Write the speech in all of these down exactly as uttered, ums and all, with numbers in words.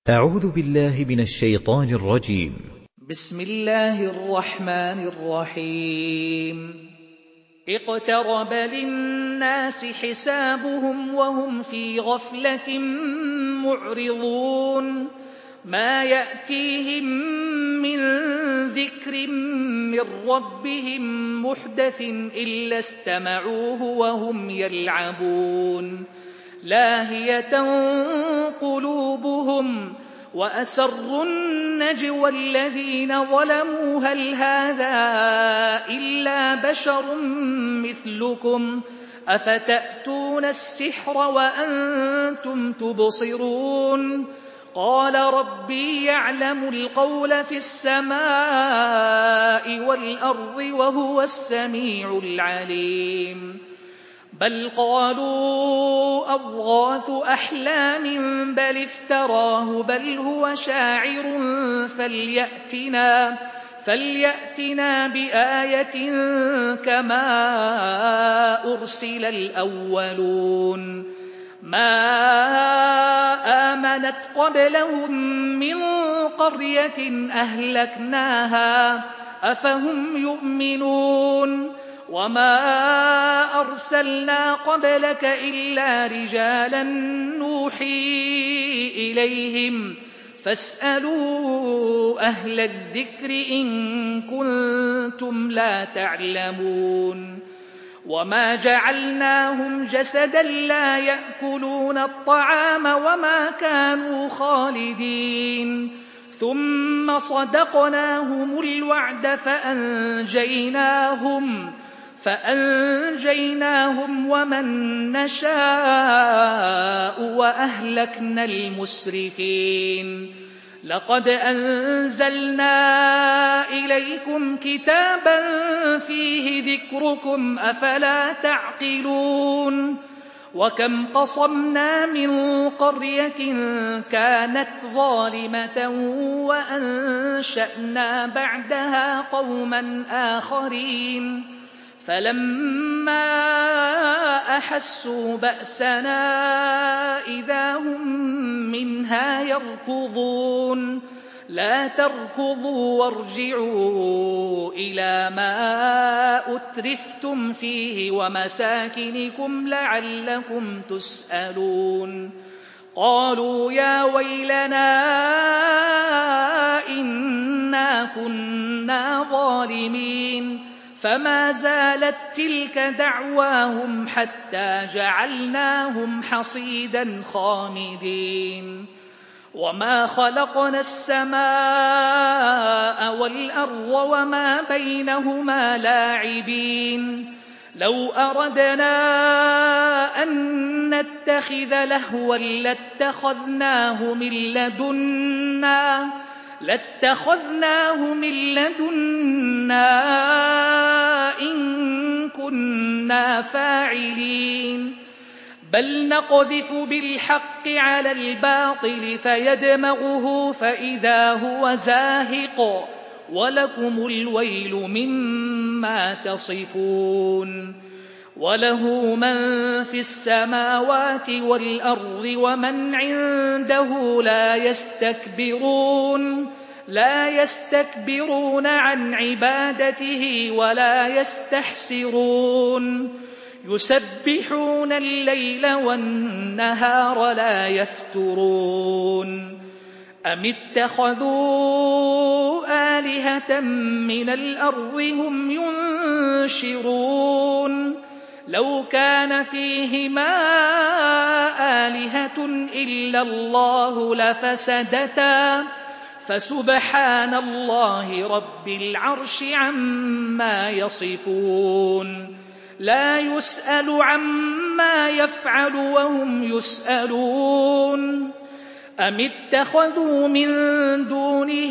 أعوذ بالله من الشيطان الرجيم. بسم الله الرحمن الرحيم. اقترب للناس حسابهم وهم في غفلة معرضون ما يأتيهم من ذكر من ربهم محدث إلا استمعوه وهم يلعبون لاهية قلوبهم وأسروا النجوى الذين ظلموا هل هذا إلا بشر مثلكم أفتأتون السحر وأنتم تبصرون قال ربي يعلم القول في السماء والأرض وهو السميع العليم بل قالوا أضغاث أحلام بل افتراه بل هو شاعر فليأتنا, فليأتنا بآية كما أرسل الأولون ما آمنت قبلهم من قرية أهلكناها أفهم يؤمنون وما أرسلنا قبلك إلا رجالا نوحي إليهم فاسألوا أهل الذكر إن كنتم لا تعلمون وما جعلناهم جسدا لا يأكلون الطعام وما كانوا خالدين ثم صدقناهم الوعد فأنجيناهم فأنجيناهم ومن نشاء وأهلكنا المسرفين لقد أنزلنا إليكم كتابا فيه ذكركم أفلا تعقلون وكم قصمنا من قرية كانت ظالمة وأنشأنا بعدها قوما آخرين فلما أحسوا بأسنا إذا هم منها يركضون لا تركضوا وارجعوا إلى ما أترفتم فيه ومساكنكم لعلكم تسألون قالوا يا ويلنا إنا كنا ظالمين فما زالت تلك دعواهم حتى جعلناهم حصيدا خامدين وما خلقنا السماء والأرض وما بينهما لاعبين لو أردنا أن نتخذ لهوا لاتخذناه من لدنا لاتخذناه من لدنا إن كنا فاعلين بل نقذف بالحق على الباطل فيدمغه فإذا هو زاهق ولكم الويل مما تصفون وله من في السماوات والأرض ومن عنده لا يستكبرون لا يستكبرون عن عبادته ولا يستحسرون يسبحون الليل والنهار لا يفترون أم اتخذوا آلهة من الأرض هم ينشرون لو كان فيهما آلهة إلا الله لفسدتا فسبحان الله رب العرش عما يصفون لا يسأل عما يفعل وهم يسألون أم اتخذوا من دونه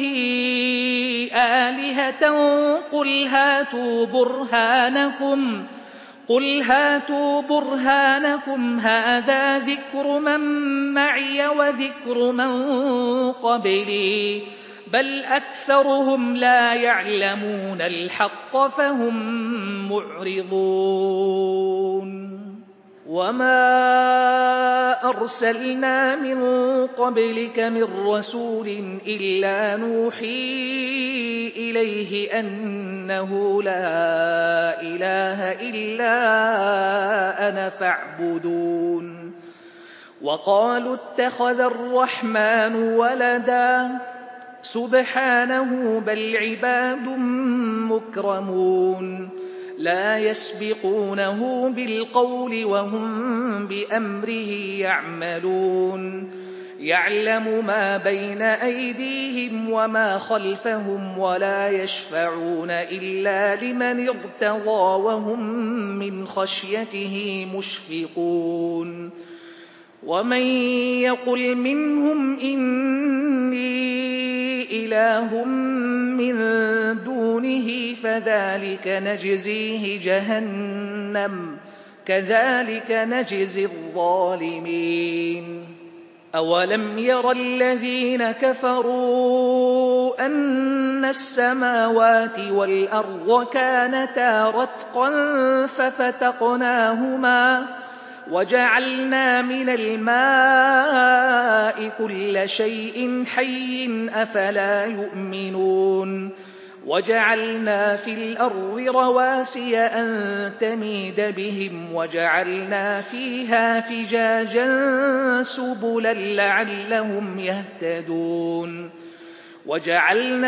آلهة قل هاتوا برهانكم قل هاتوا برهانكم هذا ذكر من معي وذكر من قبلي بل أكثرهم لا يعلمون الحق فهم معرضون وَمَا أَرْسَلْنَا مِن قَبْلِكَ مِن رَّسُولٍ إِلَّا نُوحِي إِلَيْهِ أَنَّهُ لَا إِلَٰهَ إِلَّا أَنَا فَاعْبُدُونِ وَقَالُوا اتَّخَذَ الرَّحْمَٰنُ وَلَدًا سُبْحَانَهُ بَلْ عِبَادٌ مُّكْرَمُونَ لَا يَسْبِقُونَهُ بِالْقَوْلِ وَهُم بِأَمْرِهِ يَعْمَلُونَ يَعْلَمُ مَا بَيْنَ أَيْدِيهِمْ وَمَا خَلْفَهُمْ وَلَا يَشْفَعُونَ إِلَّا لِمَنِ ارْتَضَىٰ وَهُم مِّنْ خَشْيَتِهِ مُشْفِقُونَ وَمَن يَقُلْ مِنْهُمْ إِنِّي إِلَٰهٌ مِّن دُونِهِ فَذَٰلِكَ نَجْزِيهِ جَهَنَّمَ كَذَٰلِكَ نَجْزِي الظَّالِمِينَ أَوَلَمْ يَرَ الَّذِينَ كَفَرُوا أَنَّ السَّمَاوَاتِ وَالْأَرْضَ كَانَتَا رَتْقًا فَفَتَقْنَاهُمَا وَجَعَلْنَا مِنَ الْمَاءِ كُلَّ شَيْءٍ حَيٍّ أَفَلَا يُؤْمِنُونَ وَجَعَلْنَا فِي الْأَرْضِ رَوَاسِيَ أَن تَمِيدَ بِهِمْ وَجَعَلْنَا فِيهَا فِجَاجًا سُبُلًا لَّعَلَّهُمْ يَهْتَدُونَ وَجَعَلْنَا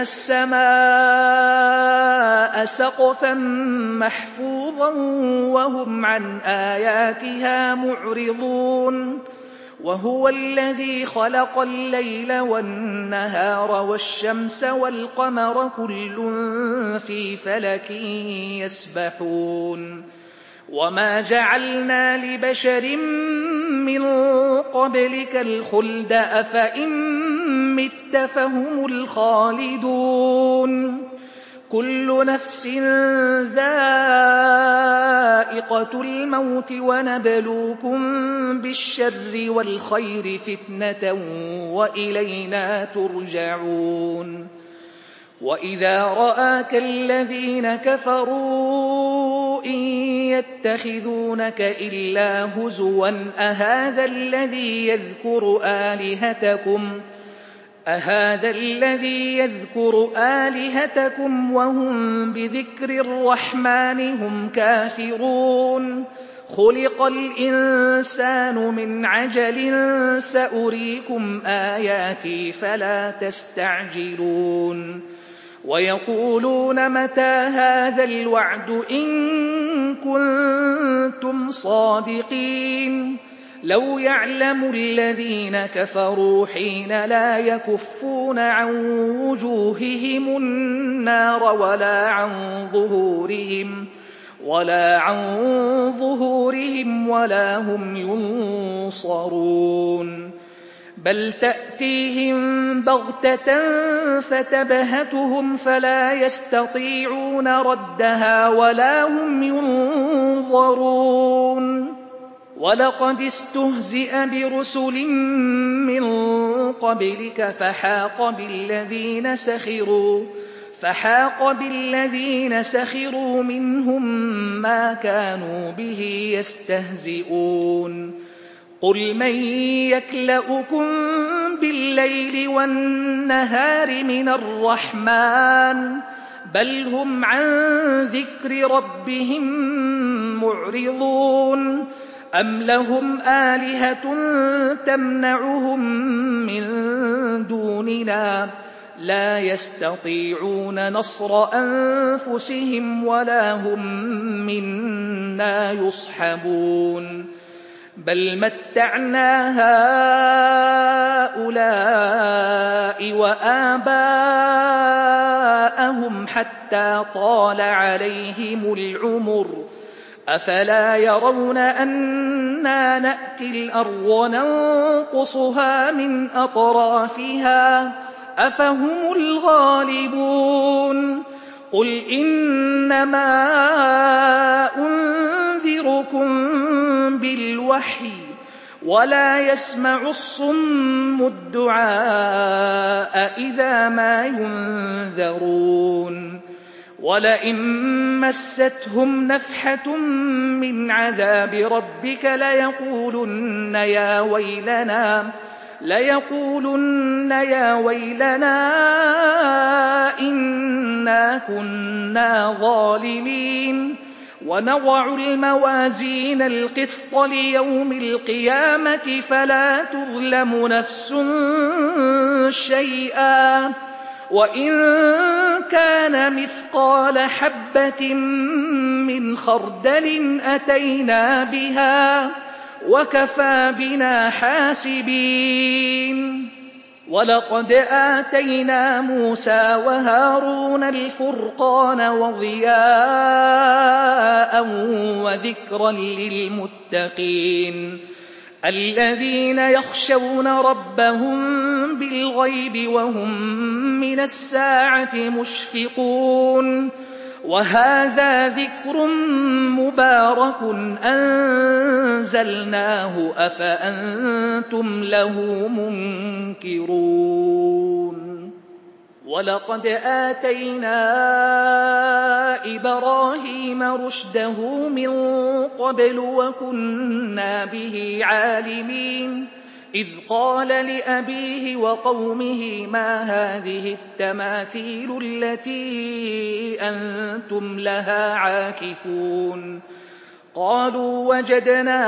السَّمَاءَ سَقْفًا مَّحْفُوظًا وَهُمْ عَنْ آيَاتِهَا مُعْرِضُونَ وَهُوَ الَّذِي خَلَقَ اللَّيْلَ وَالنَّهَارَ وَالشَّمْسَ وَالْقَمَرَ كُلٌّ فِي فَلَكٍ يَسْبَحُونَ وَمَا جَعَلْنَا لِبَشَرٍ مِّن قَبْلِكَ الْخُلْدَ أَفَإِن مِّتَّ فَهُمُ الْخَالِدُونَ كُلُّ نَفْسٍ ذَائِقَةُ الْمَوْتِ وَنَبْلُوكُم بِالشَّرِّ وَالْخَيْرِ فِتْنَةً وَإِلَيْنَا تُرْجَعُونَ وَإِذَا رَآكَ الَّذِينَ كَفَرُوا إِن يَتَّخِذُونَكَ إِلَّا هُزُوًا أَهَٰذَا الَّذِي يَذْكُرُ آلِهَتَكُمْ أَهَٰذَا الَّذِي يَذْكُرُ آلِهَتَكُمْ وَهُم بِذِكْرِ الرَّحْمَٰنِ هُمْ كَافِرُونَ خُلِقَ الْإِنسَانُ مِنْ عَجَلٍ سَأُرِيكُمْ آيَاتِي فَلَا تَسْتَعْجِلُونِ وَيَقُولُونَ مَتَىٰ هَٰذَا الْوَعْدُ إِن كُنتُمْ صَادِقِينَ لَوْ يَعْلَمُ الَّذِينَ كَفَرُوا حِينَ لَا يَكُفُّونَ عَن وُجُوهِهِمُ النَّارَ وَلَا عَن ظُهُورِهِمْ وَلَا عَن ظُهُورِهِمْ وَلَا هُمْ يُنصَرُونَ بَلْ تَأْتِيهِم بَغْتَةً فَتَبْهَتُهُمْ فَلَا يَسْتَطِيعُونَ رَدَّهَا وَلَا هُمْ يُنظَرُونَ وَلَقَدِ اسْتُهْزِئَ بِرُسُلٍ مِّن قَبْلِكَ فَحَاقَ بِالَّذِينَ سَخِرُوا فَحَاقَ بِالَّذِينَ سَخِرُوا مِنْهُم مَّا كَانُوا بِهِ يَسْتَهْزِئُونَ قُلْ مَن يَكْلَؤُكُم بِاللَّيْلِ وَالنَّهَارِ مِنَ الرَّحْمَٰنِ بَلْ هُمْ عَن ذِكْرِ رَبِّهِم مُّعْرِضُونَ أَمْ لَهُمْ آلِهَةٌ تَمْنَعُهُم مِّن دُونِنَا لَا يَسْتَطِيعُونَ نَصْرَ أَنفُسِهِمْ وَلَا هُم مِّنَّا يُصْحَبُونَ بَلْ مَتَّعْنَا هَٰؤُلَاءِ وَآبَاءَهُمْ حَتَّىٰ طَالَ عَلَيْهِمُ الْعُمُرُ أَفَلَا يَرَوْنَ أَنَّا نَأْتِي الْأَرْضَ نَنقُصُهَا مِنْ أَطْرَافِهَا أَفَهُمُ الْغَالِبُونَ قُلْ إِنَّمَا أُنذِرُكُم بِالْوَحْيِ وَلَا يَسْمَعُ الصُّمُّ الدُّعَاءَ إِذَا مَا يُنذَرُونَ وَلَئِن مَّسَّتْهُمْ نَفْحَةٌ مِّنْ عَذَابِ رَبِّكَ لَيَقُولُنَّ يَا وَيْلَنَا لَيَقُولُنَّ يَا وَيْلَنَا إِنَّا كُنَّا ظَالِمِينَ وَنَضَعُ الْمَوَازِينَ الْقِسْطَ لِيَوْمِ الْقِيَامَةِ فَلَا تُظْلَمُ نَفْسٌ شَيْئًا وَإِن كَانَ مِثْقَالَ حَبَّةٍ مِّنْ خَرْدَلٍ أَتَيْنَا بِهَا وَكَفَىٰ بِنَا حَاسِبِينَ وَلَقَدْ آتَيْنَا مُوسَىٰ وَهَارُونَ الْفُرْقَانَ وَضِيَاءً وَذِكْرًا لِّلْمُتَّقِينَ الَّذِينَ يَخْشَوْنَ رَبَّهُم بِالْغَيْبِ وَهُم مِّنَ السَّاعَةِ مُشْفِقُونَ وَهَٰذَا ذِكْرٌ مُّبَارَكٌ أَنزَلْنَاهُ أَفَأَنتُمْ لَهُ مُنكِرُونَ وَلَقَدْ آتَيْنَا إِبْرَاهِيمَ رُشْدَهُ مِن قَبْلُ وَكُنَّا بِهِ عَالِمِينَ إِذْ قَالَ لِأَبِيهِ وَقَوْمِهِ مَا هَٰذِهِ التَّمَاثِيلُ الَّتِي أَنتُمْ لَهَا عَاكِفُونَ قَالُوا وَجَدْنَا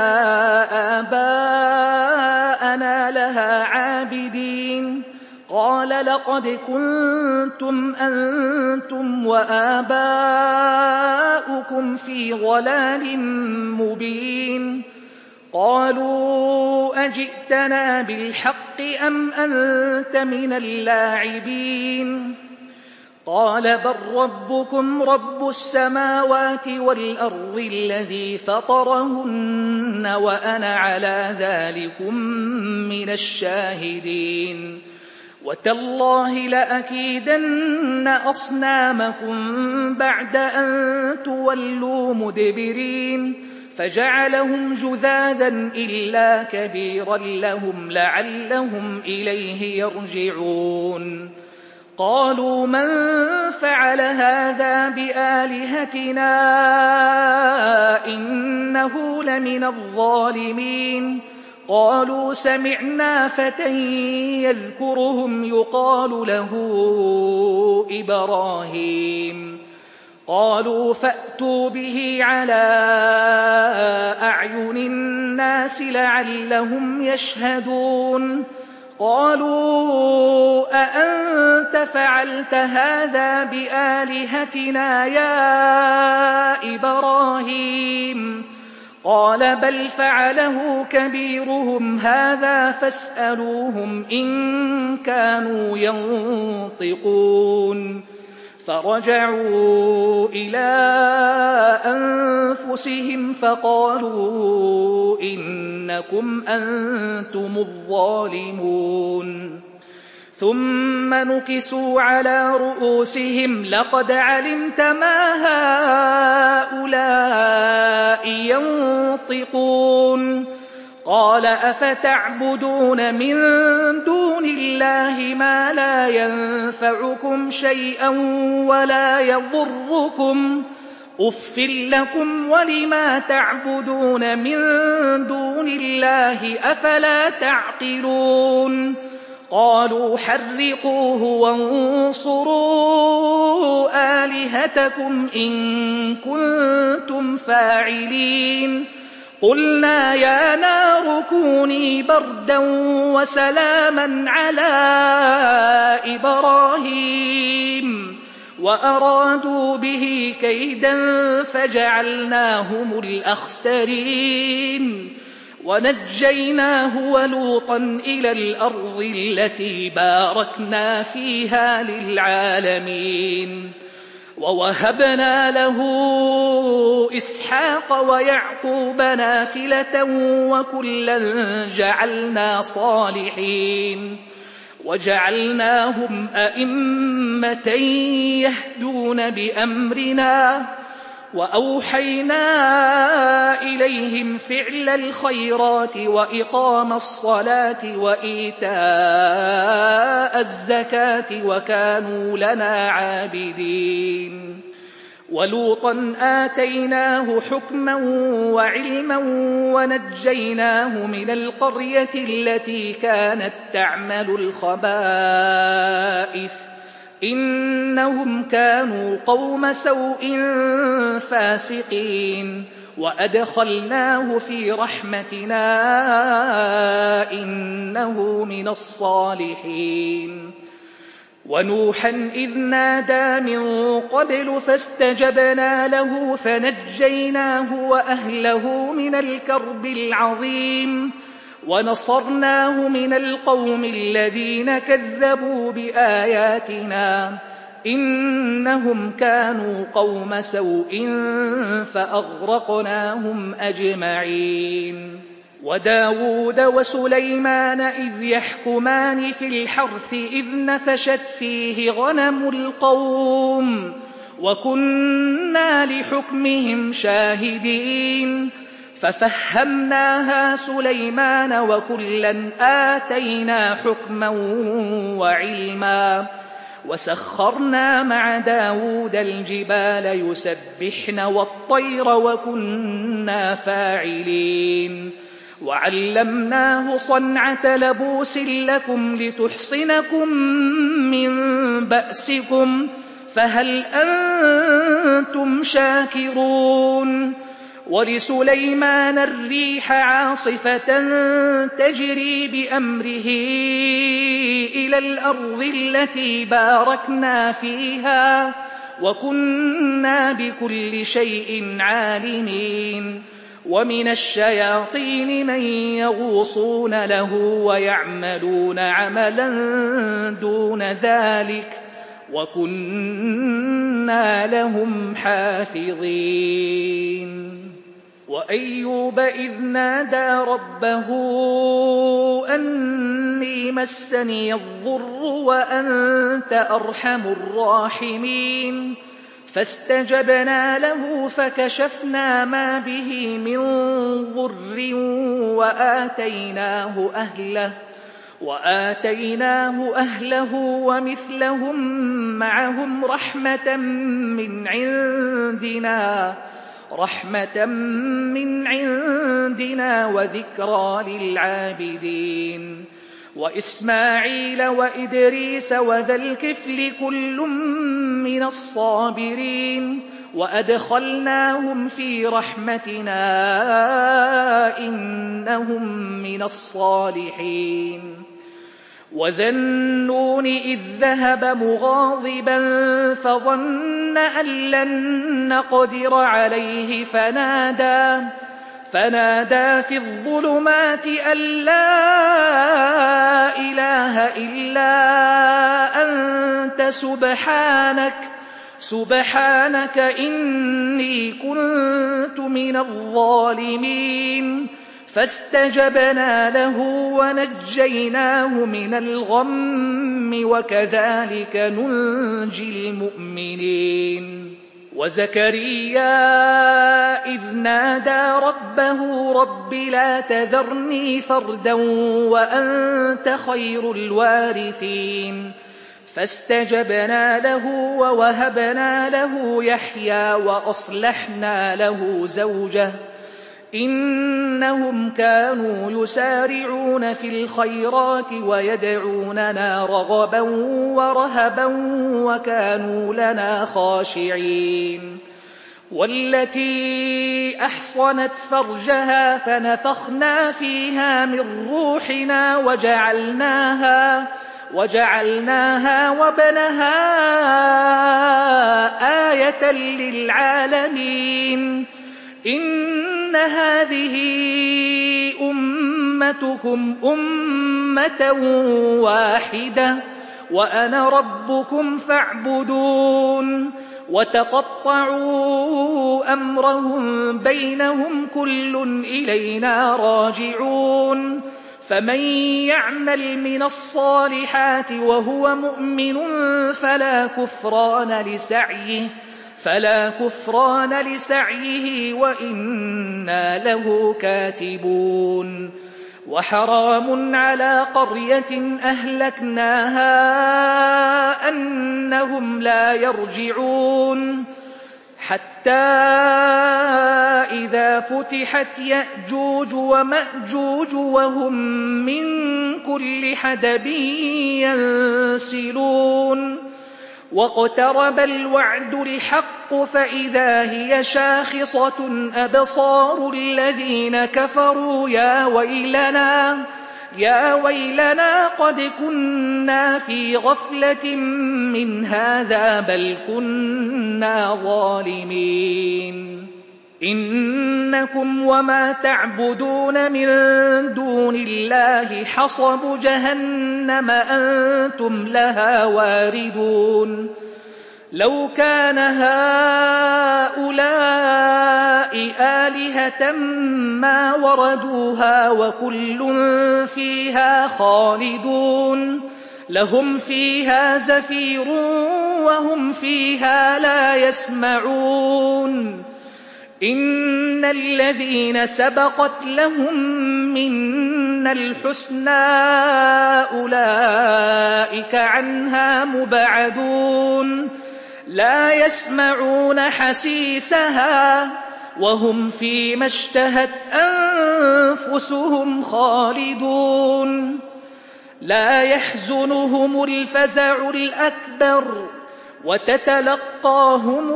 آبَاءَنَا لَهَا عَابِدِينَ قَالَ لَقَدْ كُنتُمْ أَنتُمْ وَآبَاؤُكُمْ فِي ضَلَالٍ مُّبِينٍ قَالُوا أَجِئْتَنَا بِالْحَقِّ أَمْ أَنتَ مِنَ اللاعبين قَالَ بَل رَّبُّكُمْ رَبُّ السَّمَاوَاتِ وَالْأَرْضِ الَّذِي فَطَرَهُنَّ وَأَنَا عَلَىٰ ذَٰلِكُم مِّنَ الشَّاهِدِينَ وَتَاللَّهِ لَأَكِيدَنَّ أَصْنَامَكُم بَعْدَ أَن تُوَلُّوا مُدْبِرِينَ فَجَعَلَهُمْ جُذَاذًا إِلَّا كَبِيرًا لَّهُمْ لَعَلَّهُمْ إِلَيْهِ يَرْجِعُونَ قَالُوا مَن فَعَلَ هَٰذَا بِآلِهَتِنَا إِنَّهُ لَمِنَ الظَّالِمِينَ قَالُوا سَمِعْنَا فَتًى يَذْكُرُهُمْ يُقَالُ لَهُ إِبْرَاهِيمُ قَالُوا فَأْتُوا بِهِ عَلَىٰ أَعْيُنِ النَّاسِ لَعَلَّهُمْ يَشْهَدُونَ قَالُوا أَأَنتَ فَعَلْتَ هَٰذَا بِآلِهَتِنَا يَا إِبْرَاهِيمُ قَالَ بَلْ فَعَلَهُ كَبِيرُهُمْ هَٰذَا فَاسْأَلُوهُمْ إِن كَانُوا يَنطِقُونَ فَرَجَعُوا إِلَىٰ أَنفُسِهِمْ فَقَالُوا إِنَّكُمْ أَنتُمُ الظَّالِمُونَ ثُمَّ نُكِسُوا عَلَىٰ رُءُوسِهِمْ لَقَدْ عَلِمْتَ مَا هَٰؤُلَاءِ يَنطِقُونَ قَالَ أَفَتَعْبُدُونَ مِن دُونِ اللَّهِ مَا لَا يَنفَعُكُمْ شَيْئًا وَلَا يَضُرُّكُمْ أُفٍّ لَّكُمْ وَلِمَا تَعْبُدُونَ مِن دُونِ اللَّهِ أَفَلَا تَعْقِلُونَ قَالُوا حَرِّقُوهُ وَانصُرُوا آلِهَتَكُمْ إِن كُنتُمْ فَاعِلِينَ قُلْنَا يَا نَارُ كُونِي بَرْدًا وَسَلَامًا عَلَىٰ إِبْرَاهِيمَ وَأَرَادُوا بِهِ كَيْدًا فَجَعَلْنَاهُمُ الْأَخْسَرِينَ وَنَجَّيْنَاهُ وَلُوطًا إِلَى الْأَرْضِ الَّتِي بَارَكْنَا فِيهَا لِلْعَالَمِينَ وَوَهَبْنَا لَهُ إِسْحَاقَ وَيَعْقُوبَ نَافِلَةً وَكُلًّا جَعَلْنَا صَالِحِينَ وَجَعَلْنَاهُمْ أَئِمَّةً يَهْدُونَ بِأَمْرِنَا وَأَوْحَيْنَا إِلَيْهِمْ فِعْلَ الْخَيْرَاتِ وَإِقَامَ الصَّلَاةِ وَإِيتَاءَ الزَّكَاةِ وَكَانُوا لَنَا عَابِدِينَ وَلُوطًا آتَيْنَاهُ حُكْمًا وَعِلْمًا وَنَجَّيْنَاهُ مِنَ الْقَرْيَةِ الَّتِي كَانَت تَّعْمَلُ الْخَبَائِثَ إِنَّهُمْ كَانُوا قَوْمَ سَوْءٍ فَاسِقِينَ وَأَدْخَلْنَاهُ فِي رَحْمَتِنَا إِنَّهُ مِنَ الصَّالِحِينَ وَنُوحًا إِذْ نَادَىٰ مِن قَبْلُ فَاسْتَجَبْنَا لَهُ فَنَجَّيْنَاهُ وَأَهْلَهُ مِنَ الْكَرْبِ الْعَظِيمِ وَنَصَرْنَاهُ مِنَ الْقَوْمِ الَّذِينَ كَذَّبُوا بِآيَاتِنَا إِنَّهُمْ كَانُوا قَوْمَ سَوْءٍ فَأَغْرَقْنَاهُمْ أَجْمَعِينَ وَدَاوُودَ وَسُلَيْمَانَ إِذْ يَحْكُمَانِ فِي الْحَرْثِ إِذْ نَفَشَتْ فِيهِ غَنَمُ الْقَوْمِ وَكُنَّا لِحُكْمِهِمْ شَاهِدِينَ فَفَهَّمْنَاهَا سُلَيْمَانَ وَكُلًّا آتَيْنَا حُكْمًا وَعِلْمًا وَسَخَّرْنَا مَعَ دَاوُودَ الْجِبَالَ يُسَبِّحْنَ وَالطَّيْرَ وَكُنَّا فَاعِلِينَ وَعَلَّمْنَاهُ صَنْعَةَ لَبُوسٍ لَّكُمْ لِتُحْصِنَكُم مِّن بَأْسِكُمْ فَهَلْ أَنتُمْ شَاكِرُونَ وَلِسُلَيْمَانَ الرِّيحَ عَاصِفَةً تَجْرِي بِأَمْرِهِ إِلَى الْأَرْضِ الَّتِي بَارَكْنَا فِيهَا وَكُنَّا بِكُلِّ شَيْءٍ عَالِمِينَ وَمِنَ الشَّيَاطِينِ مَن يَغُوصُونَ لَهُ وَيَعْمَلُونَ عَمَلًا دُونَ ذَلِكَ وَكُنَّا لَهُمْ حَافِظِينَ وَأَيُّوبَ إِذْ نَادَىٰ رَبَّهُ أَنِّي مَسَّنِيَ الضُّرُّ وَأَنتَ أَرْحَمُ الرَّاحِمِينَ فَاسْتَجَبْنَا لَهُ فَكَشَفْنَا مَا بِهِ مِن ضُرٍّ وَآتَيْنَاهُ أَهْلَهُ وَآتَيْنَاهُ أَهْلَهُ وَمِثْلَهُم مَّعَهُمْ رَحْمَةً مِّنْ عِندِنَا رَحْمَةً مِّنْ عِندِنَا وَذِكْرَىٰ لِلْعَابِدِينَ وَإِسْمَاعِيلَ وَإِدْرِيسَ وَذَا الْكِفْلِ كُلٌّ مِّنَ الصَّابِرِينَ وَأَدْخَلْنَاهُمْ فِي رَحْمَتِنَا إِنَّهُم مِّنَ الصَّالِحِينَ وَذَا النُّونِ إِذ ذَّهَبَ مُغَاضِبًا فَظَنَّ أَن لَّن نَّقْدِرَ عَلَيْهِ فَنَادَىٰ فَنَادَىٰ فِي الظُّلُمَاتِ أَن لَّا إِلَٰهَ إِلَّا أَنتَ سُبْحَانَكَ سُبْحَانَكَ إِنِّي كُنتُ مِنَ الظَّالِمِينَ فَاسْتَجَبْنَا لَهُ وَنَجَّيْنَاهُ مِنَ الْغَمِّ وَكَذَٰلِكَ نُنجِي الْمُؤْمِنِينَ وَزَكَرِيَّا إِذْ نَادَىٰ رَبَّهُ رَبِّ لَا تَذَرْنِي فَرْدًا وَأَنتَ خَيْرُ الْوَارِثِينَ فَاسْتَجَبْنَا لَهُ وَوَهَبْنَا لَهُ يَحْيَىٰ وَأَصْلَحْنَا لَهُ زَوْجَهُ إِنَّهُمْ كَانُوا يُسَارِعُونَ فِي الْخَيْرَاتِ وَيَدْعُونَنَا رَغَبًا وَرَهَبًا وَكَانُوا لَنَا خَاشِعِينَ وَالَّتِي أَحْصَنَتْ فَرْجَهَا فَنَفَخْنَا فِيهَا مِن رُّوحِنَا وَجَعَلْنَاهَا وَجَعَلْنَاهَا وَابْنَهَا آيَةً لِّلْعَالَمِينَ إِنَّ هَٰذِهِ أُمَّتُكُمْ أُمَّةً وَاحِدَةً وَأَنَا رَبُّكُمْ فَاعْبُدُونِ وَتَقَطَّعُوا أَمْرَهُم بَيْنَهُمْ كُلٌّ إِلَيْنَا رَاجِعُونَ فَمَن يَعْمَلْ مِنَ الصَّالِحَاتِ وَهُوَ مُؤْمِنٌ فَلَا كُفْرَانَ لِسَعْيِهِ فلا كفران لسعيه وإنا له كاتبون وحرام على قرية أهلكناها أنهم لا يرجعون حتى إذا فتحت يأجوج ومأجوج وهم من كل حدب ينسلون واقترب الوعد الحق فإذا هي شاخصة أبصار الذين كفروا يا ويلنا يا ويلنا قد كنا في غفلة من هذا بل كنا ظالمين إنكم وما تعبدون من دون الله حصب جهنم أنتم لها واردون لو كان هؤلاء آلهة ما وردوها وكل فيها خالدون لهم فيها زفير وهم فيها لا يسمعون إن الذين سبقت لهم منا الحسنى أولئك عنها مبعدون لا يسمعون حسيسها وهم فيما اشتهت أنفسهم خالدون لا يحزنهم الفزع الأكبر وتتلقاهم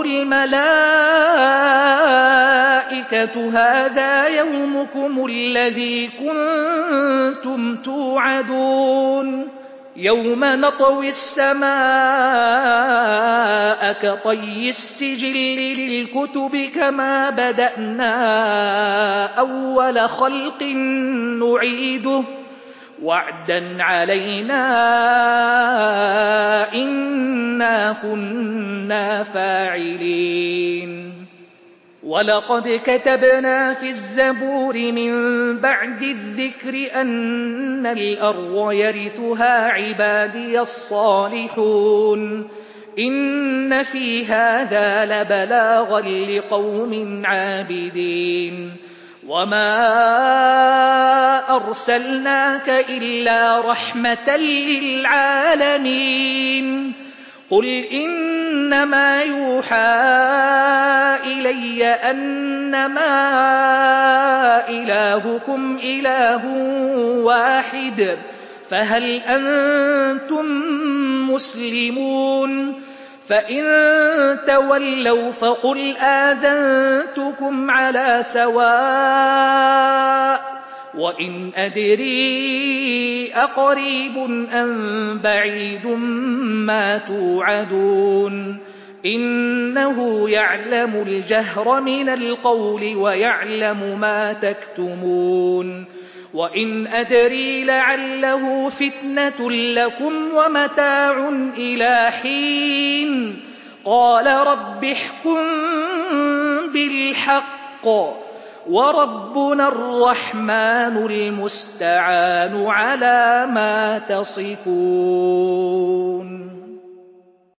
الملائكة هذا يومكم الذي كنتم توعدون يوم نطوي السماء كطي السجل للكتب كما بدأنا أول خلق نعيده وعدا علينا إنا كنا فاعلين ولقد كتبنا في الزبور من بعد الذكر أن الأرض يرثها عبادي الصالحون إن في هذا لبلاغا لقوم عابدين وما أرسلناك إلا رحمة للعالمين قل إنما يوحى إلي أنما إلهكم إله واحد فهل أنتم مسلمون فإن تولوا فقل آذنتكم على سواء وإن أدري أقريب أم بعيد ما توعدون إنه يعلم الجهر من القول ويعلم ما تكتمون وإن أدري لعله فتنة لكم ومتاع إلى حين قال رب احكم بالحق وربنا الرحمن المستعان على ما تصفون.